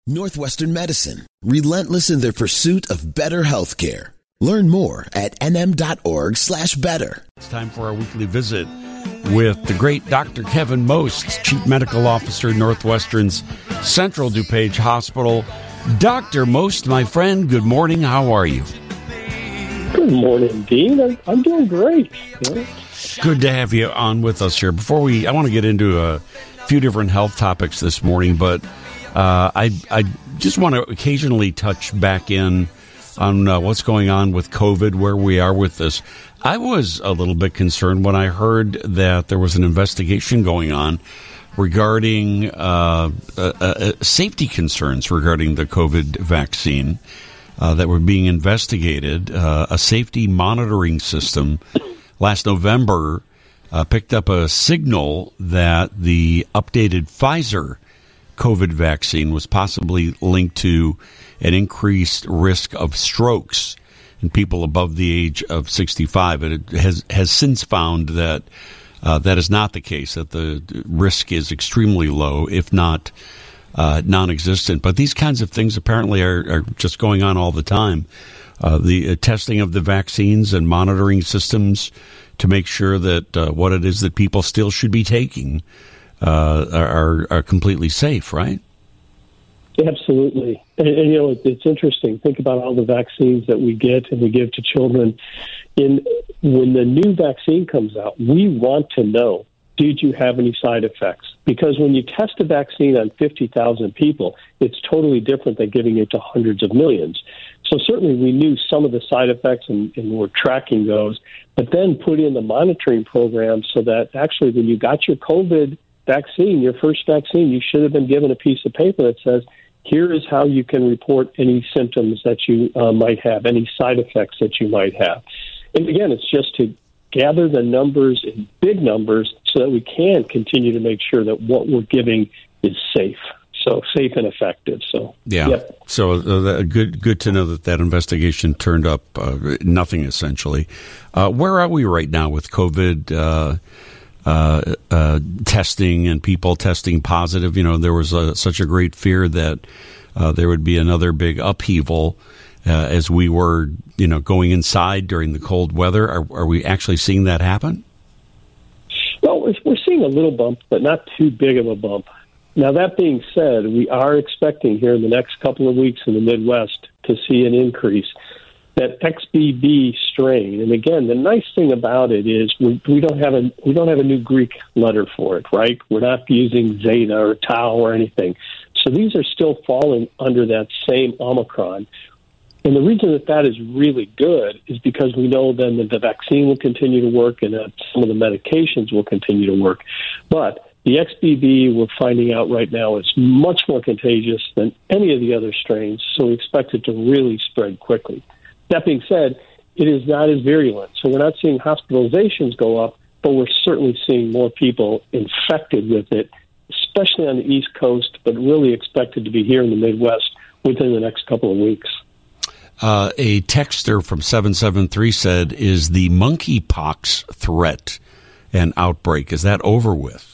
Northwestern Medicine, relentless in their pursuit of better healthcare. Learn more at nm.org/better. It's time for our weekly visit with the great Dr. Kevin Most, Chief Medical Officer, Northwestern's Central DuPage Hospital. Dr. Most, my friend, good morning. How are you? Good morning, Dean. I'm doing great. Good to have you on with us here. I want to get into a few different health topics this morning, but I just want to occasionally touch back in on what's going on with COVID, where we are with this. I was a little bit concerned when I heard that there was an investigation going on regarding safety concerns regarding the COVID vaccine that were being investigated. A safety monitoring system last November picked up a signal that the updated Pfizer COVID vaccine was possibly linked to an increased risk of strokes in people above the age of 65. It has since found that that is not the case, that the risk is extremely low, if not non-existent. But these kinds of things apparently are just going on all the time. The testing of the vaccines and monitoring systems to make sure that what it is that people still should be taking are completely safe, right? Absolutely. And it's interesting. Think about all the vaccines that we get and we give to children. When the new vaccine comes out, we want to know, did you have any side effects? Because when you test a vaccine on 50,000 people, it's totally different than giving it to hundreds of millions. So certainly we knew some of the side effects and we're tracking those, but then put in the monitoring program so that actually when you got your COVID vaccine, your first vaccine, you should have been given a piece of paper that says, here is how you can report any symptoms that you might have, any side effects that you might have. And again, it's just to gather the numbers in big numbers so that we can continue to make sure that what we're giving is safe. So safe and effective. So yeah. Yep. So good to know that investigation turned up nothing essentially. Where are we right now with COVID testing and people testing positive? There was such a great fear that there would be another big upheaval as we were, going inside during the cold weather. Are we actually seeing that happen? Well, we're seeing a little bump, but not too big of a bump. Now, that being said, we are expecting here in the next couple of weeks in the Midwest to see an increase. That XBB strain, and again, the nice thing about it is we don't have a new Greek letter for it, right? We're not using Zeta or Tau or anything. So these are still falling under that same Omicron. And the reason that is really good is because we know then that the vaccine will continue to work and that some of the medications will continue to work. But the XBB, we're finding out right now, is much more contagious than any of the other strains, so we expect it to really spread quickly. That being said, it is not as virulent, so we're not seeing hospitalizations go up, but we're certainly seeing more people infected with it, especially on the East Coast, but really expected to be here in the Midwest within the next couple of weeks. A texter from 773 said, is the monkeypox threat and outbreak, is that over with?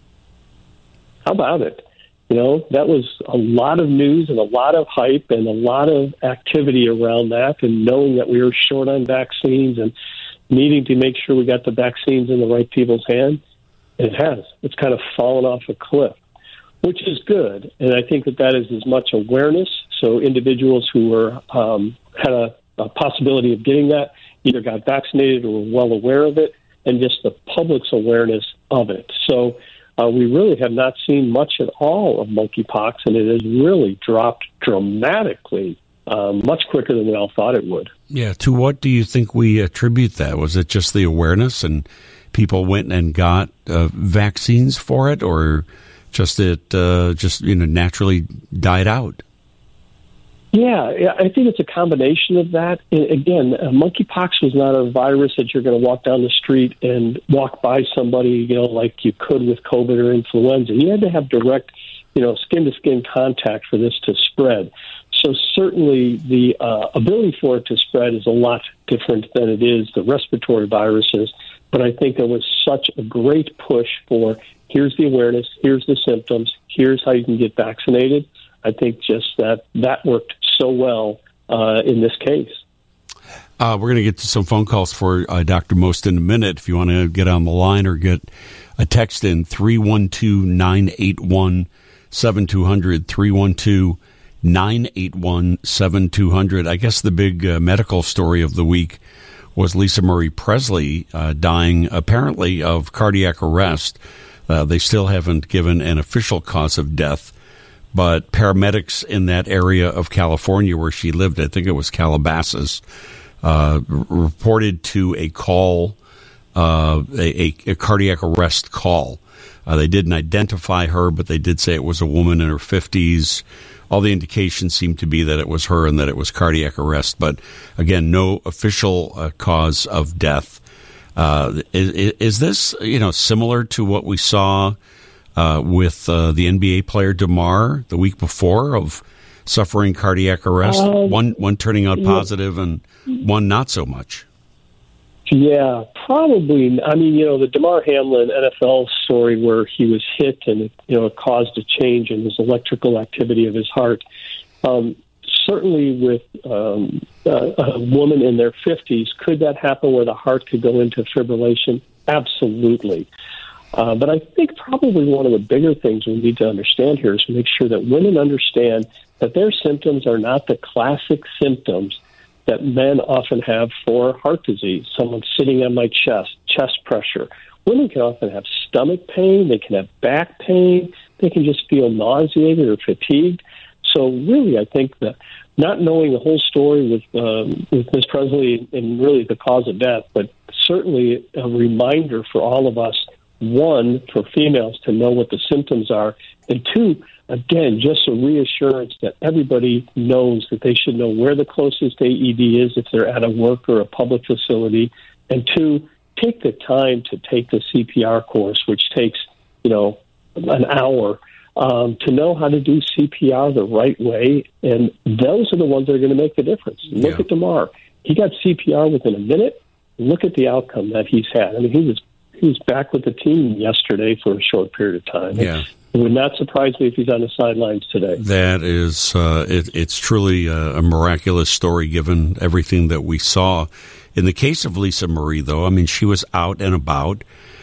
How about it? That was a lot of news and a lot of hype and a lot of activity around that, and knowing that we were short on vaccines and needing to make sure we got the vaccines in the right people's hands. It has. It's kind of fallen off a cliff, which is good. And I think that is as much awareness. So individuals who were had a possibility of getting that either got vaccinated or were well aware of it, and just the public's awareness of it. So we really have not seen much at all of monkeypox, and it has really dropped dramatically, much quicker than we all thought it would. Yeah. To what do you think we attribute that? Was it just the awareness and people went and got vaccines for it, or just naturally died out? Yeah, I think it's a combination of that. Again, monkeypox was not a virus that you're going to walk down the street and walk by somebody, like you could with COVID or influenza. You had to have direct, skin-to-skin contact for this to spread. So certainly the ability for it to spread is a lot different than it is the respiratory viruses. But I think there was such a great push for here's the awareness, here's the symptoms, here's how you can get vaccinated. I think just that worked so well in this case. We're going to get to some phone calls for Dr. Most in a minute. If you want to get on the line or get a text in, 312-981-7200, 312-981-7200. I guess the big medical story of the week was Lisa Marie Presley dying apparently of cardiac arrest. They still haven't given an official cause of death, but paramedics in that area of California where she lived, I think it was Calabasas, reported to a call, a cardiac arrest call. They didn't identify her, but they did say it was a woman in her 50s. All the indications seemed to be that it was her and that it was cardiac arrest. But again, no official cause of death. Is this, similar to what we saw with the NBA player DeMar the week before of suffering cardiac arrest? One turning out positive and one not so much. Yeah, probably. I mean, the Damar Hamlin NFL story where he was hit and it caused a change in his electrical activity of his heart. Certainly with a woman in their 50s, could that happen where the heart could go into fibrillation? Absolutely. But I think probably one of the bigger things we need to understand here is to make sure that women understand that their symptoms are not the classic symptoms that men often have for heart disease. Someone sitting on my chest pressure. Women can often have stomach pain. They can have back pain. They can just feel nauseated or fatigued. So really, I think that not knowing the whole story with Ms. Presley and really the cause of death, but certainly a reminder for all of us, one, for females to know what the symptoms are, and two, again, just a reassurance that everybody knows that they should know where the closest AED is if they're at a work or a public facility, and two, take the time to take the CPR course, which takes, an hour, to know how to do CPR the right way, and those are the ones that are going to make the difference. Look at DeMar. He got CPR within a minute. Look at the outcome that he's had. I mean, he was back with the team yesterday for a short period of time. Yeah. It would not surprise me if he's on the sidelines today. That is, it's truly a miraculous story given everything that we saw. In the case of Lisa Marie, though, I mean, she was out and about,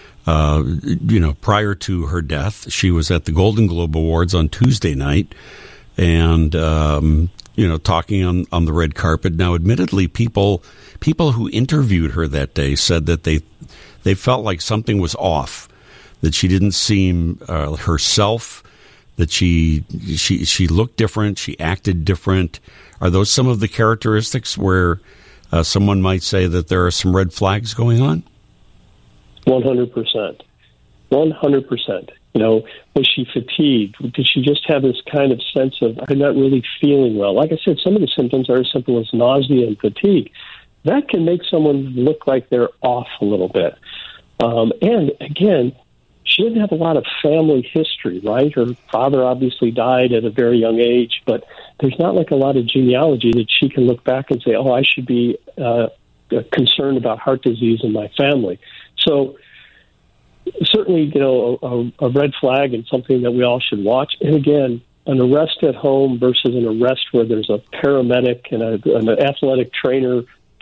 prior to her death. She was at the Golden Globe Awards on Tuesday night and, talking on the red carpet. Now, admittedly, people who interviewed her that day said that they felt like something was off, that she didn't seem herself, that she looked different, she acted different. Are those some of the characteristics where someone might say that there are some red flags going on? 100%. 100%. Was she fatigued? Did she just have this kind of sense of, I'm not really feeling well? Like I said, some of the symptoms are as simple as nausea and fatigue. That can make someone look like they're off a little bit. And again, she didn't have a lot of family history, right? Her father obviously died at a very young age, but there's not like a lot of genealogy that she can look back and say, oh, I should be concerned about heart disease in my family. So certainly, a red flag and something that we all should watch. And again, an arrest at home versus an arrest where there's a paramedic and an athletic trainer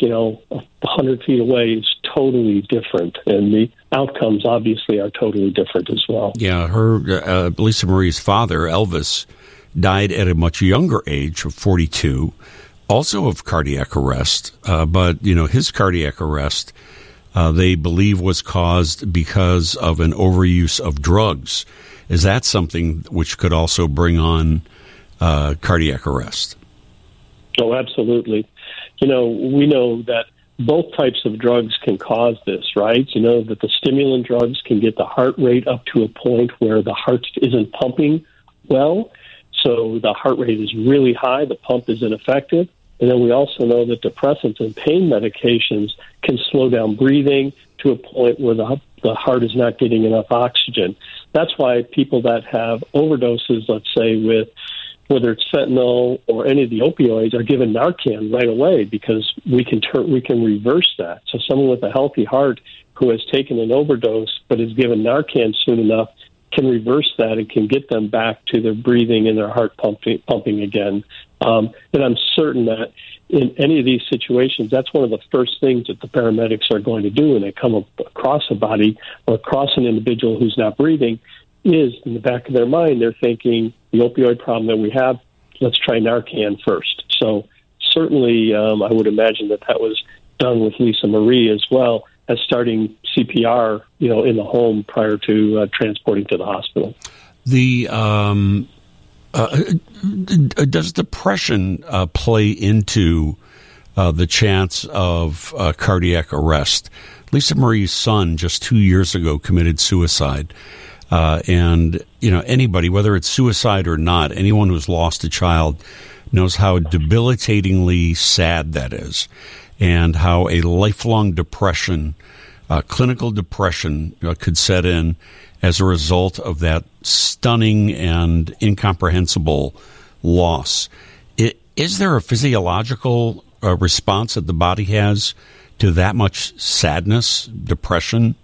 100 feet away is totally different, and the outcomes obviously are totally different as well. Yeah, her Lisa Marie's father, Elvis, died at a much younger age of 42, also of cardiac arrest, but his cardiac arrest they believe was caused because of an overuse of drugs. Is that something which could also bring on cardiac arrest? Oh, absolutely. We know that both types of drugs can cause this, right? That the stimulant drugs can get the heart rate up to a point where the heart isn't pumping well. So the heart rate is really high, the pump is ineffective. And then we also know that depressants and pain medications can slow down breathing to a point where the heart is not getting enough oxygen. That's why people that have overdoses, let's say with whether it's fentanyl or any of the opioids, are given Narcan right away because we can reverse that. So someone with a healthy heart who has taken an overdose but is given Narcan soon enough can reverse that and can get them back to their breathing and their heart pumping again. And I'm certain that in any of these situations, that's one of the first things that the paramedics are going to do when they come across a body or across an individual who's not breathing, is in the back of their mind, they're thinking, the opioid problem that we have, let's try Narcan first. So certainly I would imagine that was done with Lisa Marie as well as starting CPR, in the home prior to transporting to the hospital. Does depression play into the chance of cardiac arrest? Lisa Marie's son just 2 years ago committed suicide. And anybody, whether it's suicide or not, anyone who's lost a child knows how debilitatingly sad that is, and how a lifelong depression, clinical depression, could set in as a result of that stunning and incomprehensible loss. Is there a physiological response that the body has to that much sadness, depression?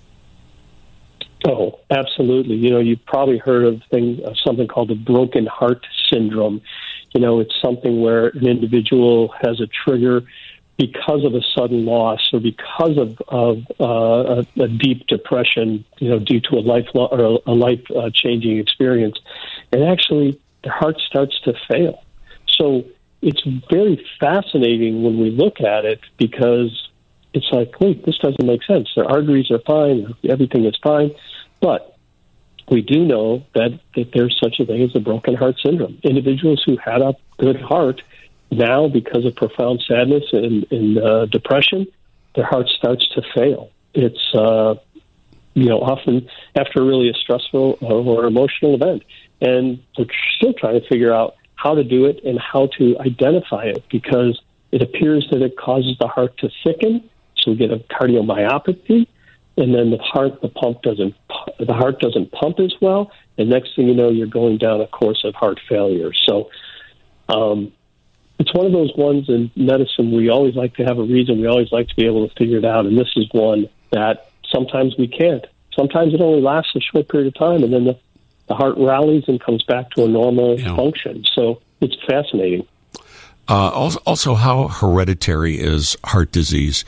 Oh, absolutely. You've probably heard of something called the broken heart syndrome. It's something where an individual has a trigger because of a sudden loss or because of a deep depression, due to a life-changing experience, and actually their heart starts to fail. So it's very fascinating when we look at it, because it's like, wait, this doesn't make sense. Their arteries are fine, everything is fine, but we do know that there's such a thing as a broken heart syndrome. Individuals who had a good heart, now, because of profound sadness and depression, their heart starts to fail. It's, often after really a stressful or emotional event. And we're still trying to figure out how to do it and how to identify it, because it appears that it causes the heart to thicken, so we get a cardiomyopathy, and then the heart doesn't pump as well, and next thing you know, you're going down a course of heart failure. So, it's one of those ones in medicine we always like to have a reason. We always like to be able to figure it out. And this is one that sometimes we can't. Sometimes it only lasts a short period of time, and then the heart rallies and comes back to a normal function. So it's fascinating. Also, how hereditary is heart disease?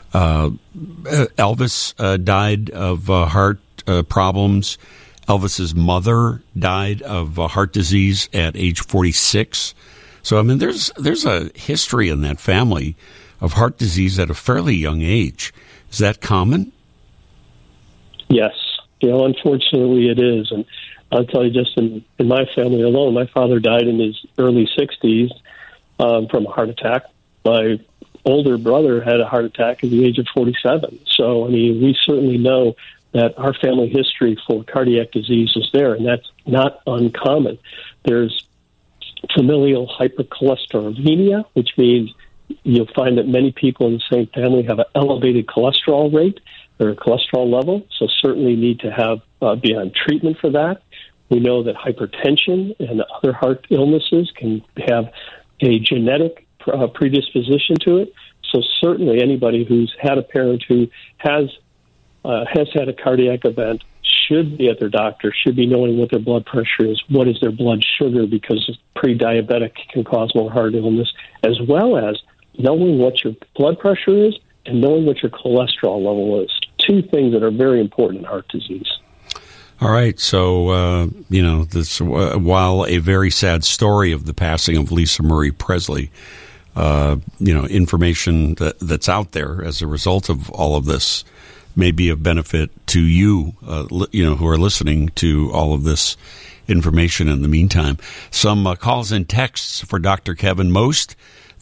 Elvis died of heart problems. Elvis's mother died of heart disease at age 46. So, there's a history in that family of heart disease at a fairly young age. Is that common? Yes. Unfortunately it is. And I'll tell you, just in my family alone, my father died in his early 60s from a heart attack. My older brother had a heart attack at the age of 47. So, we certainly know that our family history for cardiac disease is there, and that's not uncommon. There's familial hypercholesterolemia, which means you'll find that many people in the same family have an elevated cholesterol rate or cholesterol level, so certainly need to be on treatment for that. We know that hypertension and other heart illnesses can have a genetic predisposition to it. So certainly anybody who's had a parent who has had a cardiac event should be at their doctor, should be knowing what their blood pressure is, what is their blood sugar, because pre-diabetic can cause more heart illness, as well as knowing what your blood pressure is and knowing what your cholesterol level is. Two things that are very important in heart disease. All right. So, this, while a very sad story of the passing of Lisa Marie Presley, information that's out there as a result of all of this may be of benefit to you, who are listening to all of this information in the meantime. Some calls and texts for Dr. Kevin Most,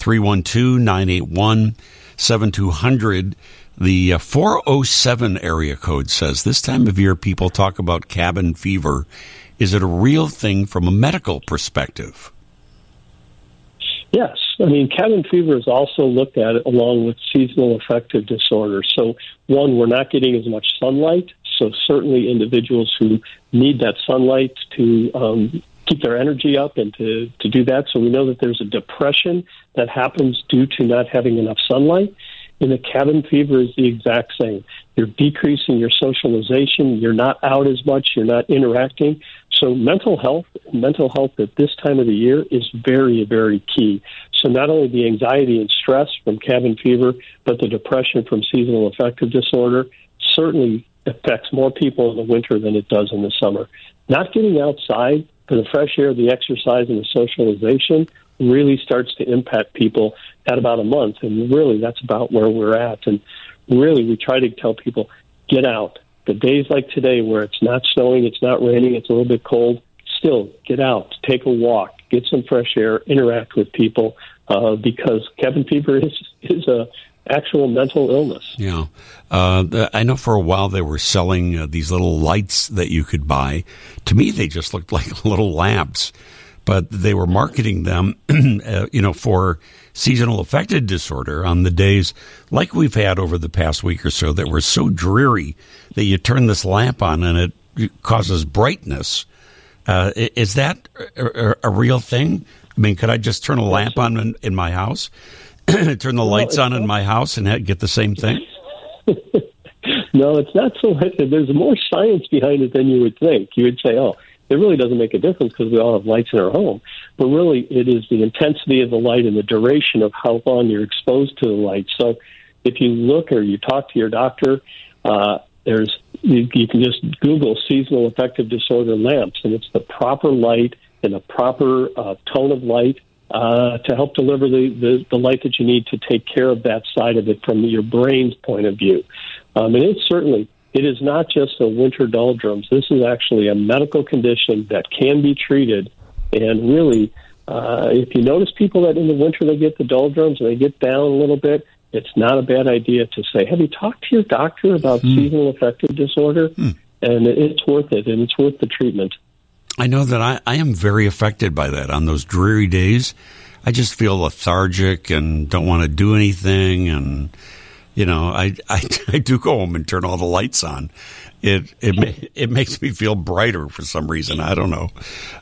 312-981-7200. The 407 area code says, this time of year people talk about cabin fever. Is it a real thing from a medical perspective? Yes. Cabin fever is also looked at along with seasonal affective disorder. So, one, we're not getting as much sunlight. So certainly individuals who need that sunlight to keep their energy up and to do that. So we know that there's a depression that happens due to not having enough sunlight. And the cabin fever is the exact same. You're decreasing your socialization. You're not out as much. You're not interacting. So mental health at this time of the year is very, very key. So not only the anxiety and stress from cabin fever, but the depression from seasonal affective disorder certainly affects more people in the winter than it does in the summer. Not getting outside for the fresh air, the exercise, and the socialization really starts to impact people at about a month. And really, that's about where we're at. And really, we try to tell people, get out. The days like today where it's not snowing, it's not raining, it's a little bit cold, still get out, take a walk, get some fresh air, interact with people, because cabin fever is a actual mental illness. Yeah. I know for a while they were selling these little lights that you could buy. To me, they just looked like little lamps, but they were marketing them, for seasonal affective disorder on the days like we've had over the past week or so that were so dreary that you turn this lamp on and it causes brightness. Is that a real thing? I mean, could I just turn a lamp on in my house? Turn the lights on in my house and get the same thing? No, it's not so much. There's more science behind it than you would think. You would say, oh, it really doesn't make a difference because we all have lights in our home. But really, it is the intensity of the light and the duration of how long you're exposed to the light. So if you look or you talk to your doctor, you can just Google seasonal affective disorder lamps, and it's the proper light and the proper tone of light to help deliver the light that you need to take care of that side of it from your brain's point of view. And it is not just a winter doldrums. This is actually a medical condition that can be treated. And really, if you notice people that in the winter they get the doldrums and they get down a little bit, it's not a bad idea to say, have you talked to your doctor about seasonal affective disorder? And it's worth it, and it's worth the treatment. I know that I am very affected by that. On those dreary days, I just feel lethargic and don't want to do anything. And, I do go home and turn all the lights on. It makes me feel brighter for some reason. I don't know.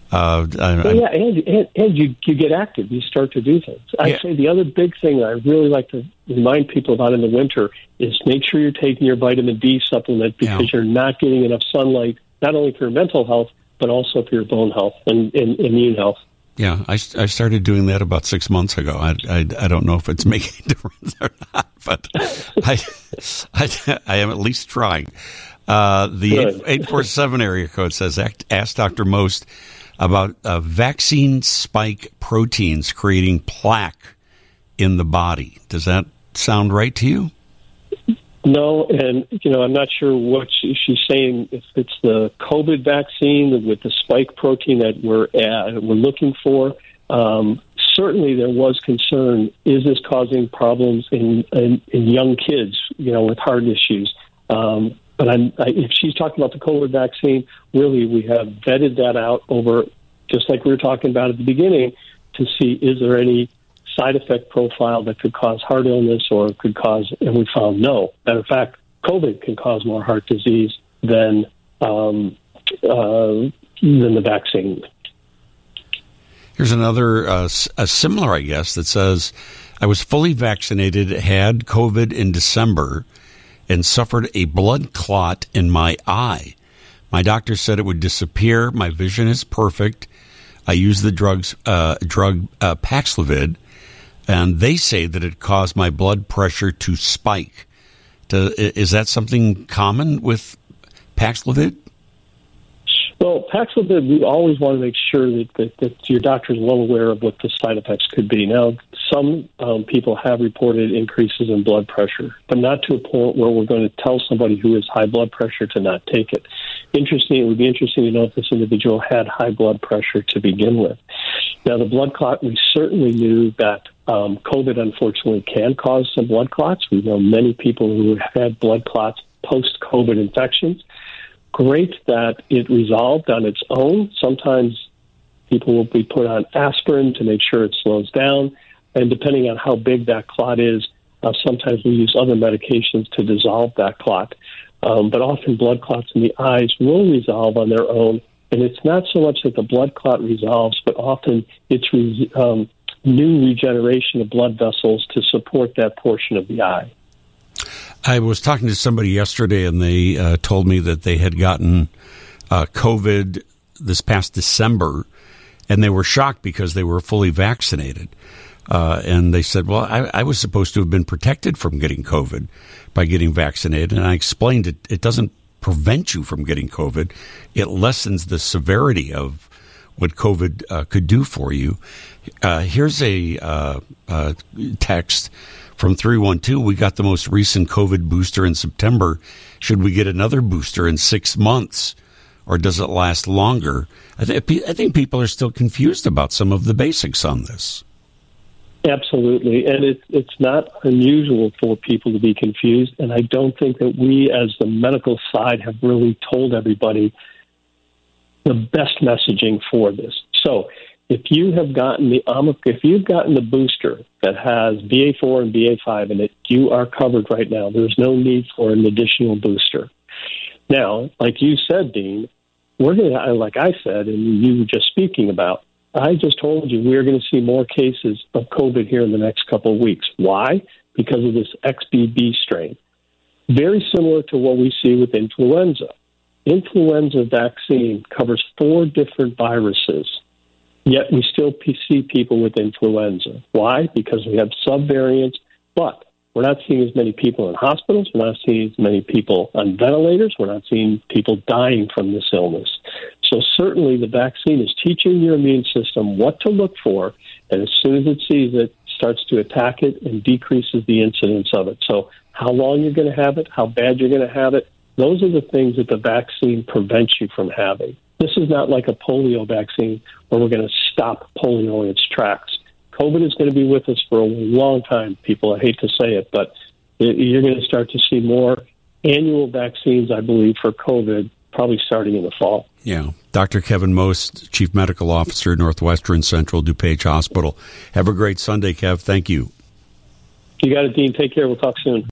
And you get active. You start to do things. I'd say the other big thing I really like to remind people about in the winter is make sure you're taking your vitamin D supplement because you're not getting enough sunlight, not only for your mental health, but also for your bone health and immune health. Yeah, I started doing that about 6 months ago. I don't know if it's making a difference or not, but I am at least trying. The 847 area code says, ask Dr. Most about vaccine spike proteins creating plaque in the body. Does that sound right to you? No, and I'm not sure what she's saying. If it's the COVID vaccine with the spike protein that we're looking for, certainly there was concern. Is this causing problems in young kids, with heart issues? But if she's talking about the COVID vaccine, really we have vetted that out over, just like we were talking about at the beginning, to see is there any side effect profile that could cause heart illness or could cause, and we found no. Matter of fact, COVID can cause more heart disease than the vaccine. Here's another, a similar, I guess, that says, I was fully vaccinated, had COVID in December, and suffered a blood clot in my eye. My doctor said it would disappear. My vision is perfect. I use the drug Paxlovid, and they say that it caused my blood pressure to spike. Is that something common with Paxlovid? Well, Paxlovid, we always want to make sure that your doctor is well aware of what the side effects could be. Now, some people have reported increases in blood pressure, but not to a point where we're going to tell somebody who has high blood pressure to not take it. It would be interesting to know if this individual had high blood pressure to begin with. Now, the blood clot, we certainly knew that COVID, unfortunately, can cause some blood clots. We know many people who have had blood clots post-COVID infections. Great that it resolved on its own. Sometimes people will be put on aspirin to make sure it slows down. And depending on how big that clot is, sometimes we use other medications to dissolve that clot. But often blood clots in the eyes will resolve on their own. And it's not so much that the blood clot resolves, but often it's new regeneration of blood vessels to support that portion of the eye. I was talking to somebody yesterday, and they told me that they had gotten COVID this past December, and they were shocked because they were fully vaccinated. And they said, well, I was supposed to have been protected from getting COVID by getting vaccinated. And I explained it doesn't prevent you from getting COVID. It lessens the severity of what COVID could do for you. Here's a text from 312. We got the most recent COVID booster in September. Should we get another booster in 6 months, or does it last longer? I think people are still confused about some of the basics on this. Absolutely, and it's not unusual for people to be confused, and I don't think that we, as the medical side, have really told everybody the best messaging for this. So, if you have gotten the booster that has BA4 and BA5 in it, you are covered right now. There's no need for an additional booster. Now, like you said, Dean, we're going to, like I said, and you were just speaking about, I just told you we're going to see more cases of COVID here in the next couple of weeks. Why? Because of this XBB strain. Very similar to what we see with influenza. Influenza vaccine covers 4 different viruses, yet we still see people with influenza. Why? Because we have subvariants, but we're not seeing as many people in hospitals. We're not seeing as many people on ventilators. We're not seeing people dying from this illness. So certainly the vaccine is teaching your immune system what to look for, and as soon as it sees it, starts to attack it and decreases the incidence of it. So how long you're going to have it, how bad you're going to have it, those are the things that the vaccine prevents you from having. This is not like a polio vaccine where we're going to stop polio in its tracks. COVID is going to be with us for a long time, people. I hate to say it, but you're going to start to see more annual vaccines, I believe, for COVID, probably starting in the fall. Yeah. Dr. Kevin Most, Chief Medical Officer, Northwestern Central DuPage Hospital. Have a great Sunday, Kev. Thank you. You got it, Dean. Take care. We'll talk soon.